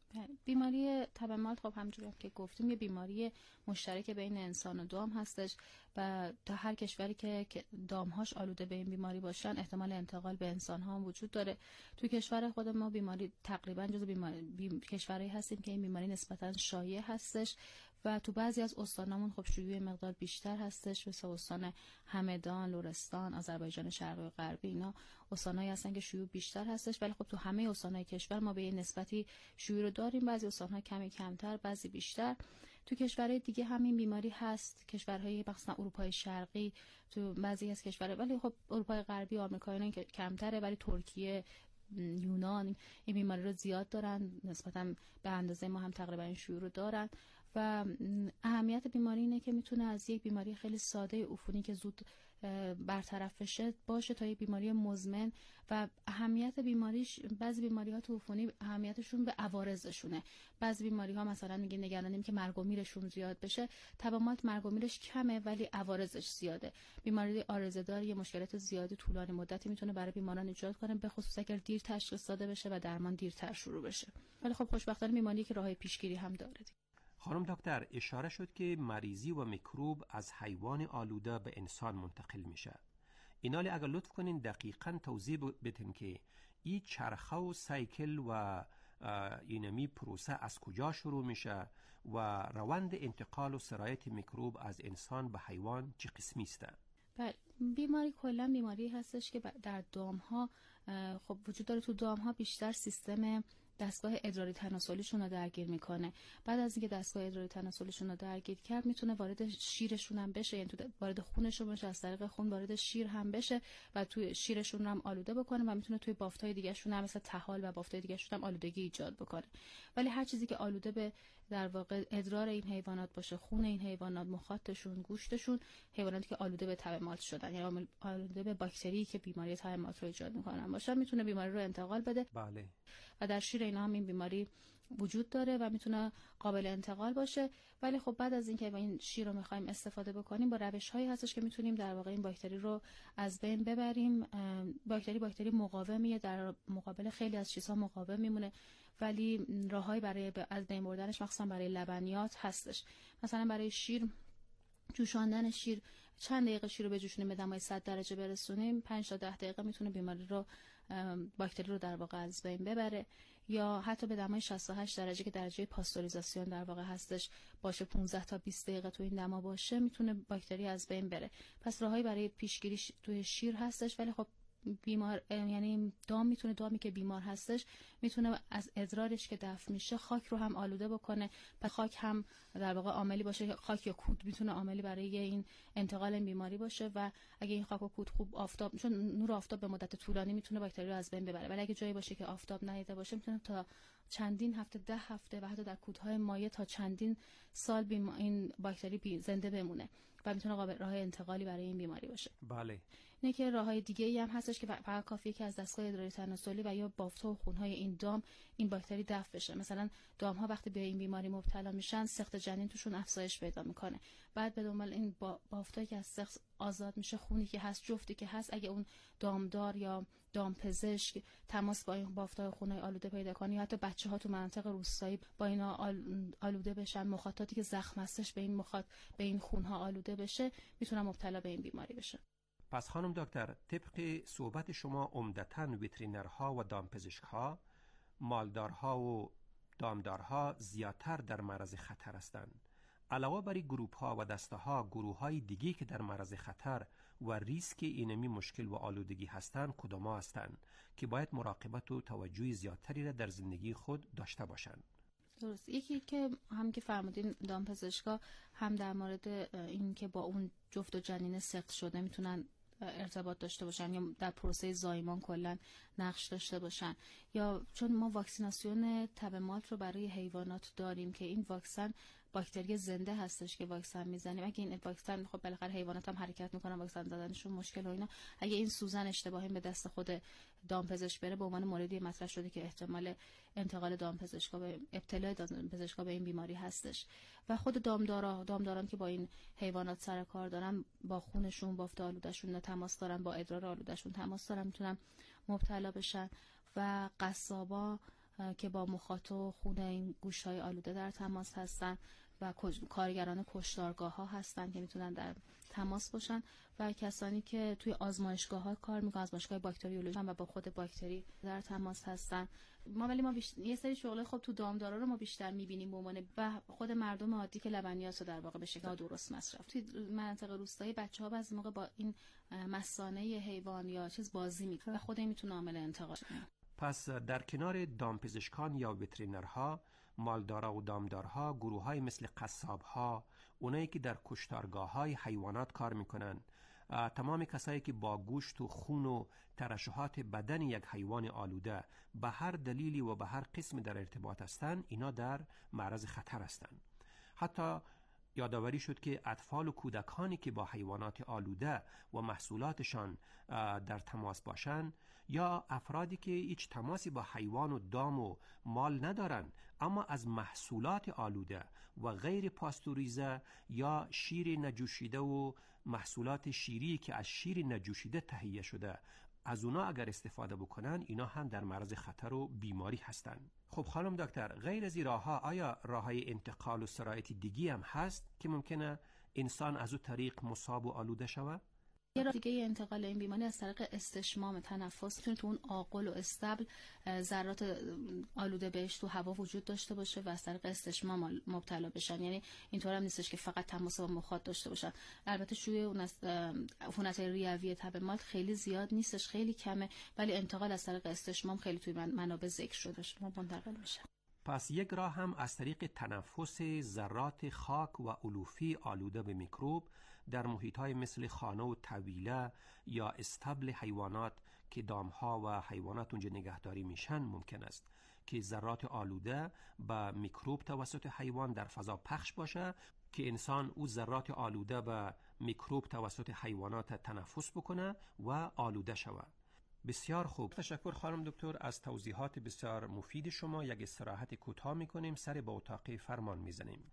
بیماری تب مالت خب همونجوری که گفتیم یه بیماری مشترک بین انسان و دام هستش و تا هر کشوری که دامهاش آلوده به این بیماری باشن احتمال انتقال به انسان ها هم وجود داره. تو کشور خود ما بیماری تقریبا جزو بیماری بیم... کشورهایی هستیم که این بیماری نسبتا شایع هستش و تو بعضی از استانامون خب شیوع مقدار بیشتر هستش، مثل استان همدان، لرستان، آذربایجان شرقی و غربی. اینا استانایی هستن که شیوع بیشتر هستش، ولی خب تو همه استانهای کشور ما به این نسبتی شیوع رو داریم. بعضی استانها کمی کمتر، بعضی بیشتر. تو کشورهای دیگه همین بیماری هست، کشورهای مثلا اروپای شرقی، تو بعضی از کشورها، ولی خب اروپای غربی و آمریکا اینا کمتره، ولی ترکیه، یونان این بیماری رو زیاد دارن، نسبتا به اندازه ما هم تقریبا این شیوع رو دارن. و اهمیت بیماری اینه که میتونه از یک بیماری خیلی ساده عفونی که زود برطرف بشه باشه تا یک بیماری مزمن. و اهمیت بیماریش، بعضی بیماری‌ها تو عفونی اهمیتشون به عوارضشونه. بعضی بیماری‌ها مثلا میگه نگرانیم که مرگ و میرشون زیاد بشه. تب مالت مرگ و میرش کمه ولی عوارضش زیاده. بیماری عارضه‌دار یه مشکلات زیادی طولانی مدتی میتونه برای بیماران ایجاد کنه، به خصوص اگر دیر تشخیص داده بشه و درمان دیرتر شروع بشه. ولی خب خوشبختانه بیماری که راههای پیشگیری هم داره. خانم دکتر، اشاره شد که مریضی و میکروب از حیوان آلوده به انسان منتقل میشه. اینالی اگر لطف کنین دقیقاً توضیح بدین که این چرخه و سایکل و اینمی پروسه از کجا شروع میشه و روند انتقال و سرایت میکروب از انسان به حیوان چه قسمی است؟ بله، بیماری کلا بیماری هستش که در دام‌ها خب وجود داره. تو دام‌ها بیشتر سیستم دستگاه ادراری تناسلیشون رو درگیر میکنه. بعد از اینکه دستگاه ادراری تناسلیشون رو درگیر کرد میتونه وارد شیرشون هم بشه، یعنی تو وارد خونشون بشه، از طریق خون وارد شیر هم بشه و توی شیرشون رو هم آلوده بکنه و میتونه توی بافت‌های دیگه‌شون هم مثل طحال و بافت‌های دیگه‌شون هم آلودگی ایجاد بکنه. ولی هر چیزی که آلوده به در واقع ادرار این حیوانات باشه، خون این حیوانات، مخاطشون، گوشتشون، حیواناتی که آلوده به تب مالت شدن، یعنی آلوده به باکتری که بیماری تب مالت رو ایجاد میکنن باشن، میتونه بیماری رو انتقال بده. بله. و در شیر اینا هم این بیماری وجود داره و میتونه قابل انتقال باشه. ولی خب بعد از اینکه این شیر رو میخوایم استفاده بکنیم، با روش‌هایی هستش که میتونیم در واقع این باکتری رو از بین ببریم. باکتری باکتری مقاومیه، در مقابل خیلی از چیزها مقاوم میمونه، ولی راههایی برای از بین بردنش مخصوصا برای لبنیات هستش. مثلا برای شیر، جوشاندن شیر، چند دقیقه شیر رو بجوشونیم به دمای صد درجه برسونیم، پنج تا ده دقیقه میتونه بیماری رو باکتری رو در واقع از بین ببره. یا حتی به دمای شصت و هشت درجه که درجه پاستوریزاسیون در واقع هستش باشه، پانزده تا بیست دقیقه تو این دما باشه، میتونه باکتری از بین بره. پس راههایی برای پیشگیری توی شیر هستش. ولی خب بیمار، یعنی دام میتونه دامی که بیمار هستش میتونه از ادرارش که دفع میشه خاک رو هم آلوده بکنه. پس خاک هم در واقع عاملی باشه، خاک یا کود میتونه عاملی برای این انتقال این بیماری باشه. و اگه این خاک و کود خوب آفتاب، چون نور آفتاب به مدت طولانی میتونه باکتری رو از بین ببره، ولی اگه جایی باشه که آفتاب ندیده باشه میتونه تا چندین هفته، ده هفته و حتی در کودهای مایع تا چندین سال بیم... این باکتری بی... زنده بمونه و میتونه قابل راه انتقالی برای این بیماری باشه. بله. اینه که راههای دیگه ای هم هستش که فقط کافیه که از دستگاه ادراری تناسلی و یا بافت‌ها و خونهای این دام این باکتری دفع بشه. مثلا دام‌ها وقتی به این بیماری مبتلا میشن، سقط جنین توشون افزایش پیدا میکنه. بعد به دنبال این بافتایی که از سقط آزاد میشه، خونی که هست، جفتی که هست، اگه اون دامدار یا دامپزشک تماس با این بافت‌ها و خونهای آلوده پیدا کنه، یا حتی بچه‌ها تو مناطق روستایی با اینا آلوده بشن، مخاطاتی که زخم هستش به این مخاط به این خونها آلوده بشه، میتونن مبتلا به این بیماری بشه. پس خانم دکتر، طبق صحبت شما عمدتاً وترینرها و دامپزشکها، مالدارها و دامدارها زیادتر در معرض خطر هستند. علاوه بر گروه‌ها و دسته‌ها، گروه‌های دیگی که در معرض خطر و ریسک اینمی مشکل و آلودگی هستند کدام هستند که باید مراقبت و توجه زیادتری را در زندگی خود داشته باشند؟ درست. یکی که هم که فرمودین دامپزشکا هم در مورد این که با اون جفت و جنین سقط شده میتونن ارتباط داشته باشن یا در پروسه زایمان کلا نقش داشته باشن، یا چون ما واکسیناسیون تب مالت رو برای حیوانات داریم که این واکسن باکتری زنده هستش که واکسن میزنیم. اگه این واکسن، خب بالاخره حیوانات هم حرکت میکنن، واکسن زدنشون مشکل و اینا، اگه این سوزن اشتباهی به دست خود دامپزشک بره، به عنوان موردی مطرح شده که احتمال انتقال دامپزشکا به ابتلا دامپزشکا به این بیماری هستش. و خود دامدارا دامداران که با این حیوانات سر کار دارن، با خونشون، بافت آلودهشون تماس دارن، با ادرار آلودهشون تماس دارن، میتونن مبتلا بشن. و قصابا که با مخاط و خون این گوشت‌های آلوده در تماس هستن و کارگران کشتارگاه ها هستن که میتونن در تماس باشن. و کسانی که توی آزمایشگاه ها کار میکنن، آزمایشگاه باکتریولوژی و با خود باکتری در تماس هستن. ما ولی ما بیشتر یه سری شغله خب تو دامدارا رو ما بیشتر میبینیم به عنوان و خود مردم عادی که لبنیات رو در واقع به شکل درست مصرف. توی مناطق روستایی بچه‌ها بعضی موقع با این مثانه حیوان یا چیز بازی میکنن و خود این میتونه عامل انتقال شه. پس در کنار دامپزشکان یا وترینرها، مالدارا و دامدارها، گروه‌های مثل قصاب‌ها، اونایی که در کشتارگاه‌های حیوانات کار میکنن، تمام کسایی که با گوشت و خون و ترشحات بدن یک حیوان آلوده به هر دلیلی و به هر قسم در ارتباط هستند، اینا در معرض خطر هستند. حتی یادآوری شد که اطفال و کودکانی که با حیوانات آلوده و محصولاتشان در تماس باشند، یا افرادی که هیچ تماسی با حیوان و دام و مال ندارن اما از محصولات آلوده و غیر پاستوریزه یا شیر نجوشیده و محصولات شیری که از شیر نجوشیده تهیه شده، از اونا اگر استفاده بکنن، اینا هم در معرض خطر و بیماری هستند. خب خانم دکتر، غیر از این راه‌ها آیا راه‌های انتقال و سرایت دیگی هم هست که ممکنه انسان از او طریق مصاب و آلوده شود؟ یه راه دیگه انتقال این بیماری از طریق استشمام تنفس. میتونه تو اون آغل و استبل ذرات آلوده بهش تو هوا وجود داشته باشه و از طریق استشمام مبتلا بشن. یعنی اینطور هم نیستش که فقط تماس با مخاط داشته باشن. البته شوی اون عفونت ریوی تب مالت خیلی زیاد نیستش، خیلی کمه، ولی انتقال از طریق استشمام خیلی توی منابع ذکر شده شما منتقل میشه. پس یک راه هم از طریق تنفس ذرات خاک و علوفی آلوده به میکروب در محیط‌های مثل خانه و طویله یا استبل حیوانات که دامها و حیوانات اونجا نگهداری میشن ممکن است که ذرات آلوده به میکروب توسط حیوان در فضا پخش باشه که انسان او ذرات آلوده به میکروب توسط حیوانات تنفس بکنه و آلوده شود. بسیار خوب، تشکر خانم دکتر از توضیحات بسیار مفید شما. یک استراحت کوتاه میکنیم، سر به اتاق فرمان میزنیم.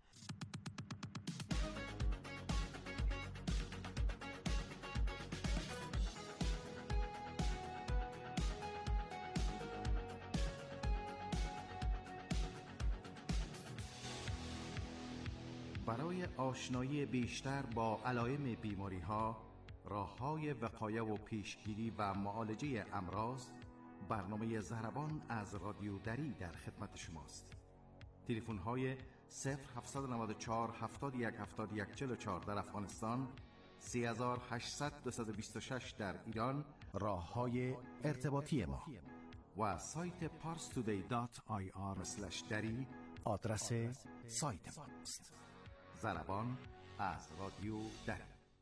برای آشنایی بیشتر با علائم بیماری‌ها، راه‌های وقایه و پیشگیری و معالجه امراض، برنامه زهربان از رادیو دری در خدمت شماست. تلفن‌های صفر هفت نه چهار هفتاد و یک هفتاد و یک چهل و چهار در افغانستان، سه هزار و هشتصد دویست و بیست و شش در ایران، راه‌های ارتباطی ما و سایت پارس تودی دات آی آر اسلش دری آدرس سایت ماست. زربان از رادیو دری.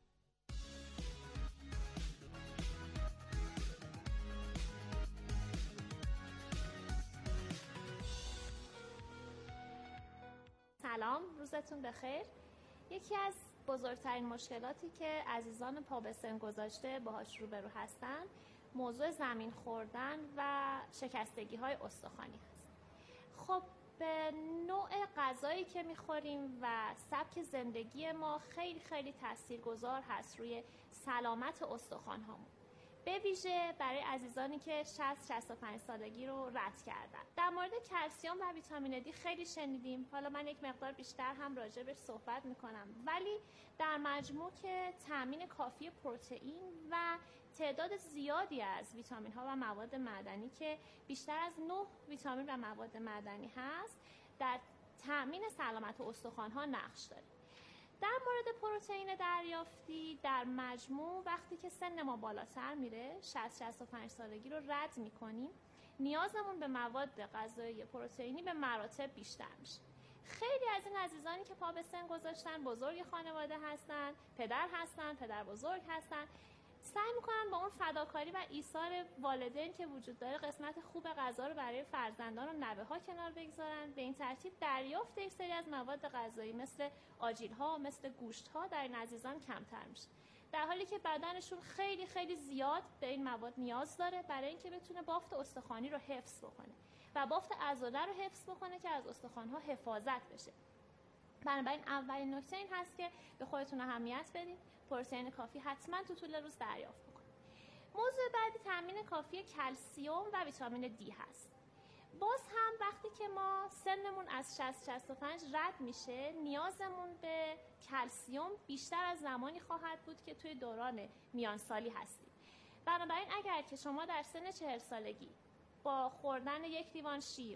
سلام، روزتون بخیر. یکی از بزرگترین مشکلاتی که عزیزان پا به سن گذاشته باهاش روبرو هستن موضوع زمین خوردن و شکستگی های استخوانی هست. خب به نوع غذایی که میخوریم و سبک زندگی ما خیلی خیلی تاثیرگذار هست روی سلامت استخوان هامون، به ویژه برای عزیزانی که شصت شصت و پنج سالگی رو رد کردن. در مورد کلسیم و ویتامین دی خیلی شنیدیم، حالا من یک مقدار بیشتر هم راجع بهش صحبت میکنم، ولی در مجموع که تامین کافی پروتئین و تعداد زیادی از ویتامین ها و مواد معدنی که بیشتر از نه ویتامین و مواد معدنی هست در تامین سلامت استخوان ها نقش داره. در مورد پروتئین دریافتی در مجموع وقتی که سن ما بالاتر میره، شصت شصت و پنج سالگی رو رد میکنیم، نیازمون به مواد غذایی پروتئینی به مراتب بیشتر میشه. خیلی از این عزیزانی که پا به سن گذاشتن بزرگ خانواده هستن، پدر هستن، پدر بزرگ هستن، سعی میکنن با اون فداکاری و ایثار والدین که وجود داره قسمت خوب غذا رو برای فرزندان و نوه ها کنار بگذارن. به این ترتیب دریافت یک سری از مواد غذایی مثل آجیل ها، مثل گوشت ها در این عزیزان کمتر میشه، در حالی که بدنشون خیلی خیلی زیاد به این مواد نیاز داره برای اینکه بتونه بافت استخوانی رو حفظ بکنه و بافت عضله رو حفظ بکنه که از استخوان ها حفاظت بشه. بنابراین اولین نکته این هست که به خودتون اهمیت بدین، پروتئین کافی حتما تو طول روز دریافت بکنید. موضوع بعدی تامین کافی کلسیم و ویتامین دی هست. باز هم وقتی که ما سنمون از شصت شصت و پنج رد میشه، نیازمون به کلسیم بیشتر از زمانی خواهد بود که توی دوران میانسالی هستیم. بنابراین اگر که شما در سن چهل سالگی با خوردن یک لیوان شیر،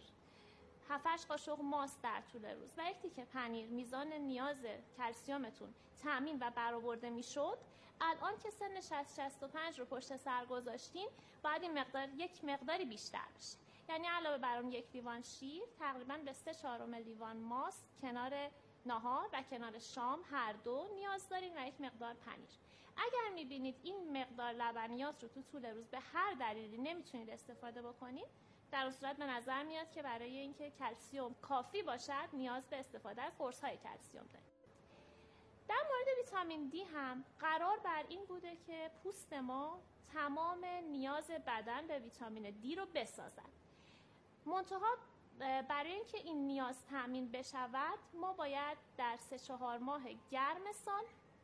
هفت هشت قاشق ماست در طول روز و یک تیکه پنیر میزان نیاز کلسیمتون تامین و برآورده میشد، الان که سن شصت شصت و پنج رو پشت سر گذاشتین باید این مقدار یک مقداری بیشتر بشه. یعنی علاوه بر اون یک لیوان شیر تقریبا به سه چهارم لیوان ماست کنار نهار و کنار شام هر دو نیاز دارین و یک مقدار پنیر. اگر میبینید این مقدار لبنیات رو تو طول روز به هر دلیلی نمیتونید استفاده بکنید، در اون صورت به نظر میاد که برای اینکه کلسیم کافی باشد نیاز به استفاده از قرص‌های کلسیم داریم. در مورد ویتامین دی هم قرار بر این بوده که پوست ما تمام نیاز بدن به ویتامین دی رو بسازد. منتها برای اینکه این نیاز تامین بشود ما باید در سه چهار ماه گرم سال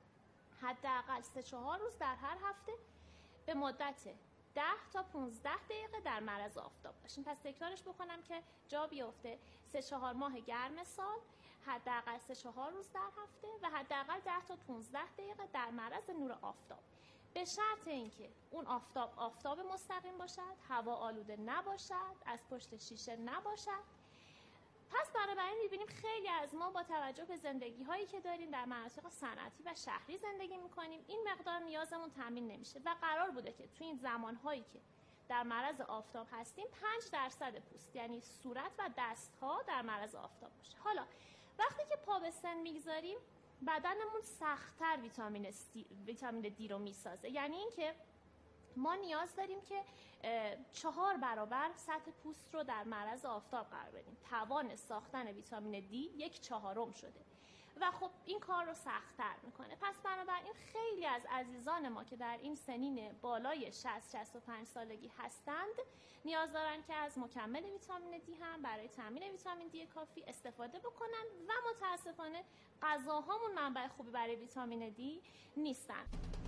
حداقل سه چهار روز در هر هفته به مدت ده تا پانزده دقیقه در معرض آفتاب باشیم. پس تکرارش بکنم که جا بیفته. سه چهار ماه گرم سال حداقل سه چهار روز در هفته و حداقل ده تا پانزده دقیقه در معرض نور آفتاب. به شرط اینکه اون آفتاب آفتاب مستقیم باشد، هوا آلوده نباشد، از پشت شیشه نباشد. پس بنابراین می‌بینیم خیلی از ما با توجه به زندگی‌هایی که داریم در مناطق صنعتی و شهری زندگی می‌کنیم، این مقدار نیازمون تامین نمیشه و قرار بوده که توی این زمان‌هایی که در معرض آفتاب هستیم پنج درصد پوست یعنی صورت و دست‌ها در معرض آفتاب باشه. حالا وقتی که پا به سن میگذاریم بدنمون سخت‌تر ویتامین سی ویتامین دی رو میسازه، یعنی اینکه ما نیاز داریم که چهار برابر سطح پوست رو در معرض آفتاب قرار بدیم. توان ساختن ویتامین دی یک چهارم شده و خب این کار رو سخت‌تر میکنه. پس بنابراین خیلی از عزیزان ما که در این سنین بالای شصت شصت و پنج سالگی هستند نیاز دارن که از مکمل ویتامین دی هم برای تامین ویتامین دی کافی استفاده بکنن و متاسفانه غذاهامون منبع خوبی برای ویتامین دی نیستن.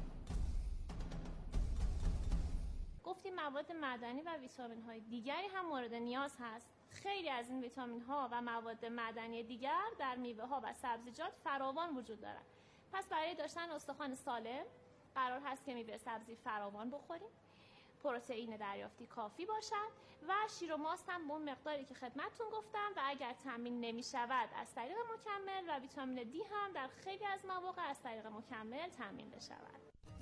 گفتیم مواد معدنی و ویتامین های دیگری هم مورد نیاز هست. خیلی از این ویتامین ها و مواد معدنی دیگر در میوه ها و سبزیجات فراوان وجود دارند. پس برای داشتن استخوان سالم قرار هست که میوه سبزی فراوان بخوریم، پروتئین دریافتی کافی باشد و شیر و ماست هم به اون مقداری که خدمتتون گفتم و اگر تامین نمی شود از طریق مکمل و ویتامین دی هم در خیلی از مواقع از طریق مکمل تامین بشود.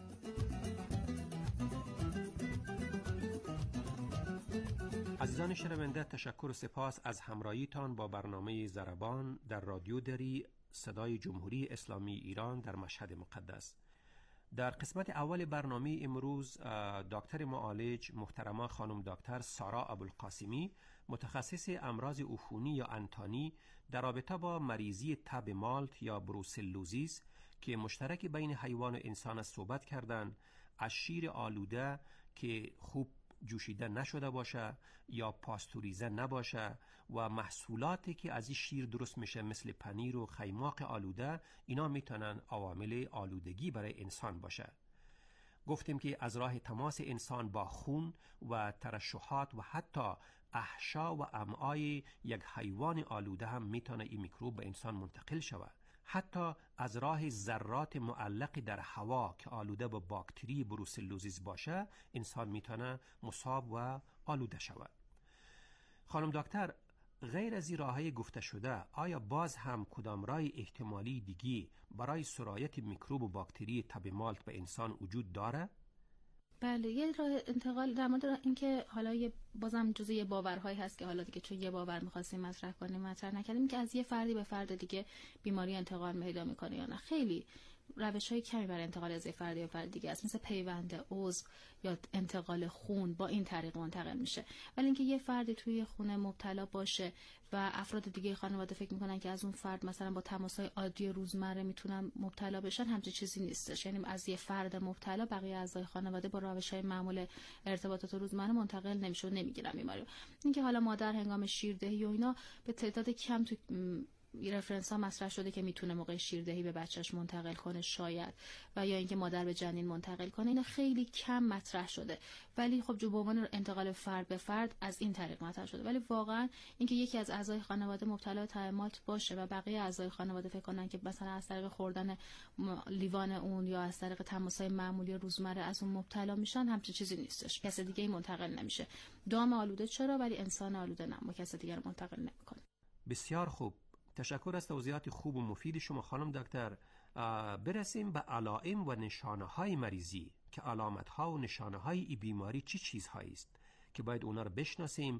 عزیزان شنونده، تشکر و سپاس از همراهیتان با برنامه ضربان در رادیو دری صدای جمهوری اسلامی ایران در مشهد مقدس. در قسمت اول برنامه امروز دکتر معالج محترمه خانم دکتر سارا ابوالقاسمی متخصص امراض عفونی یا انتانی در رابطه با مریضی تب مالت یا بروسلوزیس که مشترک بین حیوان و انسان است صحبت کردند. از شیر آلوده که خوب جوشیده نشده باشه یا پاستوریزه نباشه و محصولاتی که از این شیر درست میشه مثل پنیر و خیماق آلوده، اینا میتونن عوامل آلودگی برای انسان باشه. گفتیم که از راه تماس انسان با خون و ترشحات و حتی احشا و امعای یک حیوان آلوده هم میتونه این میکروب به انسان منتقل شود. حتی از راه ذرات معلق در هوا که آلوده با باکتری بروسلوزیس باشه انسان میتونه مصاب و آلوده شود. خانم دکتر، غیر از این راههای گفته شده آیا باز هم کدام راه احتمالی دیگی برای سرایت میکروب و باکتری تب مالت به انسان وجود داره؟ بله، یه راه انتقال در مورد اینکه حالا یه بازم جزء یه باورهایی هست که حالا دیگه چون یه باور می‌خواستیم مطرح کنیم مطرح نکردیم که از یه فردی به فرد دیگه بیماری انتقال پیدا می‌کنه یا نه. خیلی روش‌های کمی برای انتقال از یه فردی به فرد دیگه است، مثل پیوند عضو یا انتقال خون با این طریق منتقل میشه. ولی اینکه یه فردی توی خونه مبتلا باشه و افراد دیگه خانواده فکر میکنن که از اون فرد مثلا با تماس‌های عادی روزمره میتونن مبتلا بشن، همچین چیزی نیستش. یعنی از یه فرد مبتلا بقیه اعضای خانواده با روش‌های معمول ارتباطات روزمره منتقل نمیشه و نمیگیرن بیماری. اینکه حالا مادر هنگام شیردهی و اینا به تعداد کم تو رفرنس ها مطرح شده که میتونه موقع شیردهی به بچهش منتقل کنه شاید، و یا اینکه مادر به جنین منتقل کنه، اینا خیلی کم مطرح شده. ولی خب جو به عنوان انتقال فرد به فرد از این طریق مطرح شده. ولی واقعا اینکه یکی از اعضای خانواده مبتلا به تب مالت باشه و بقیه اعضای خانواده فکر کنن که مثلا از طریق خوردن لیوان اون یا از طریق تماس‌های معمولی روزمره از اون مبتلا میشن، همچین چیزی نیستش. کس دیگه ای منتقل نمیشه. دام آلوده چرا، ولی انسان آلوده نه، ما کس دیگه رو منتقل نمیکنه. بسیار خوب، تشکر از توضیحات خوب و مفید شما خانم دکتر. برسیم به علائم و نشانه های مریضی که علامت ها و نشانه های ای بیماری چی چیزهایی است که باید اونا رو بشناسیم